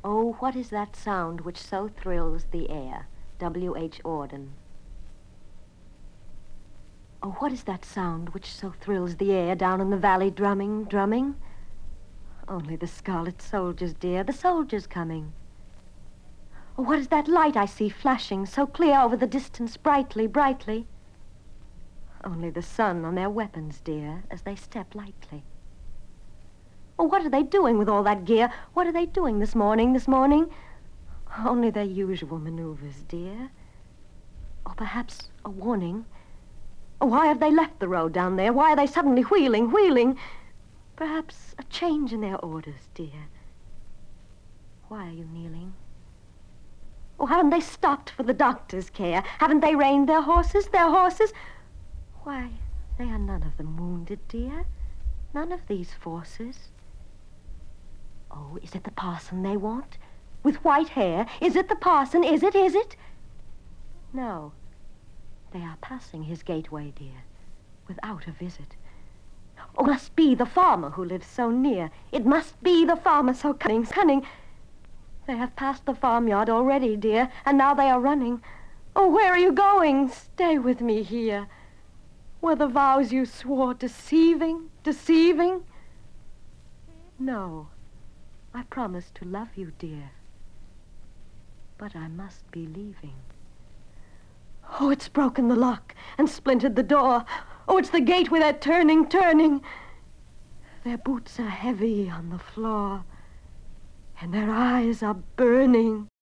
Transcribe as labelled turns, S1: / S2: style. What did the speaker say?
S1: Oh, what is that sound which so thrills the air? W.H. Auden. Oh, what is that sound which so thrills the air down in the valley, drumming, drumming? Only the scarlet soldiers, dear, the soldiers coming. Oh, what is that light I see flashing so clear over the distance, brightly, brightly? Only the sun on their weapons, dear, as they step lightly. Oh, what are they doing with all that gear? What are they doing this morning? Only their usual maneuvers, dear. Or perhaps a warning. Oh, why have they left the road down there? Why are they suddenly wheeling? Perhaps a change in their orders, dear. Why are you kneeling? Oh, haven't they stopped for the doctor's care? Haven't they reined their horses? Why, they are none of them wounded, dear. None of these forces. Oh, is it the parson they want? With white hair? Is it the parson? Is it? No. They are passing his gateway, dear, without a visit. Oh, it must be the farmer who lives so near. It must be the farmer so cunning. They have passed the farmyard already, dear, and now they are running. Oh, where are you going? Stay with me here. Were the vows you swore deceiving? No. I promised to love you, dear. But I must be leaving. Oh, it's broken the lock and splintered the door. Oh, it's the gate where they're turning. Their boots are heavy on the floor, and their eyes are burning.